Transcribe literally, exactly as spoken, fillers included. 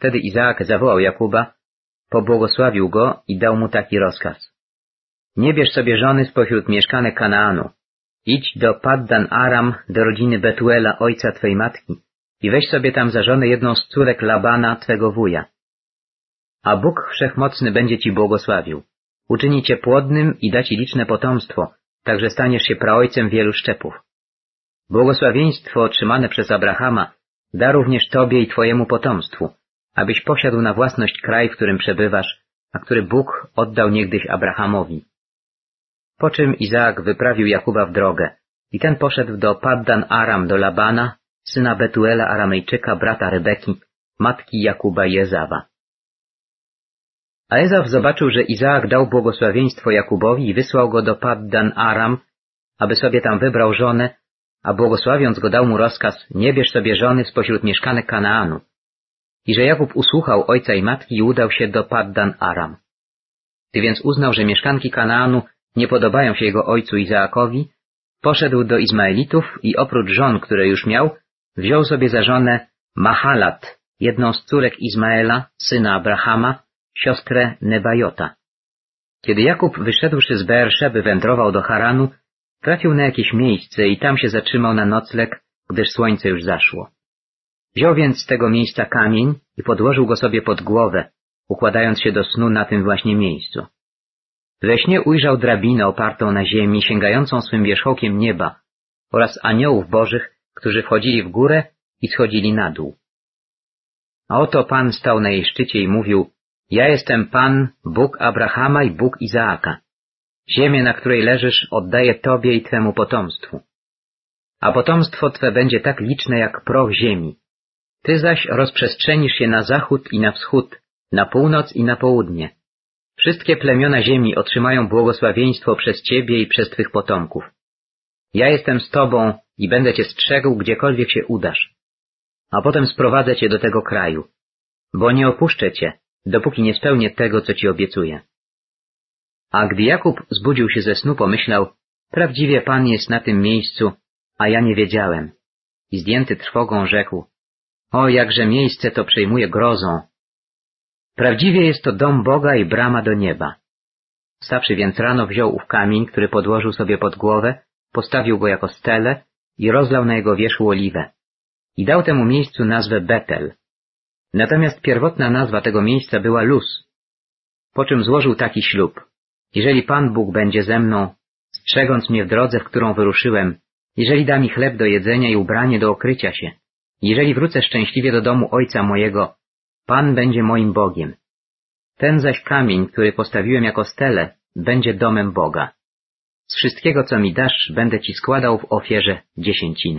Wtedy Izaak zawołał Jakuba, pobłogosławił go i dał mu taki rozkaz. Nie bierz sobie żony spośród mieszkanek Kanaanu. Idź do Paddan Aram, do rodziny Betuela, ojca twej matki, i weź sobie tam za żonę jedną z córek Labana, twego wuja. A Bóg Wszechmocny będzie ci błogosławił. Uczyni cię płodnym i da ci liczne potomstwo, tak że staniesz się praojcem wielu szczepów. Błogosławieństwo otrzymane przez Abrahama da również tobie i twojemu potomstwu, abyś posiadł na własność kraj, w którym przebywasz, a który Bóg oddał niegdyś Abrahamowi. Po czym Izaak wyprawił Jakuba w drogę i ten poszedł do Paddan Aram do Labana, syna Betuela Aramejczyka, brata Rebeki, matki Jakuba i Ezawa. A Ezaw zobaczył, że Izaak dał błogosławieństwo Jakubowi i wysłał go do Paddan Aram, aby sobie tam wybrał żonę, a błogosławiąc go dał mu rozkaz, nie bierz sobie żony spośród mieszkanek Kanaanu. I że Jakub usłuchał ojca i matki i udał się do Paddan Aram. Gdy więc uznał, że mieszkanki Kanaanu nie podobają się jego ojcu Izaakowi, poszedł do Izmaelitów i oprócz żon, które już miał, wziął sobie za żonę Mahalat, jedną z córek Izmaela, syna Abrahama, siostrę Nebajota. Kiedy Jakub, wyszedłszy z Beerszeby, wędrował do Haranu, trafił na jakieś miejsce i tam się zatrzymał na nocleg, gdyż słońce już zaszło. Wziął więc z tego miejsca kamień i podłożył go sobie pod głowę, układając się do snu na tym właśnie miejscu. We śnie ujrzał drabinę opartą na ziemi, sięgającą swym wierzchołkiem nieba oraz aniołów bożych, którzy wchodzili w górę i schodzili na dół. A oto Pan stał na jej szczycie i mówił: ja jestem Pan, Bóg Abrahama i Bóg Izaaka. Ziemię, na której leżysz, oddaję Tobie i Twemu potomstwu. A potomstwo Twe będzie tak liczne jak proch ziemi. Ty zaś rozprzestrzenisz się na zachód i na wschód, na północ i na południe. Wszystkie plemiona ziemi otrzymają błogosławieństwo przez Ciebie i przez Twych potomków. Ja jestem z Tobą i będę Cię strzegł, gdziekolwiek się udasz. A potem sprowadzę Cię do tego kraju, bo nie opuszczę Cię, dopóki nie spełnię tego, co Ci obiecuję. A gdy Jakub zbudził się ze snu, pomyślał: prawdziwie Pan jest na tym miejscu, a ja nie wiedziałem. I zdjęty trwogą rzekł: o, jakże miejsce to przejmuje grozą. Prawdziwie jest to dom Boga i brama do nieba. Wstawszy więc rano, wziął ów kamień, który podłożył sobie pod głowę, postawił go jako stelę i rozlał na jego wierzchu oliwę. I dał temu miejscu nazwę Betel. Natomiast pierwotna nazwa tego miejsca była Luz. Po czym złożył taki ślub: jeżeli Pan Bóg będzie ze mną, strzegąc mnie w drodze, w którą wyruszyłem, jeżeli da mi chleb do jedzenia i ubranie do okrycia się, jeżeli wrócę szczęśliwie do domu ojca mojego, Pan będzie moim Bogiem. Ten zaś kamień, który postawiłem jako stelę, będzie domem Boga. Z wszystkiego, co mi dasz, będę Ci składał w ofierze dziesięcinę.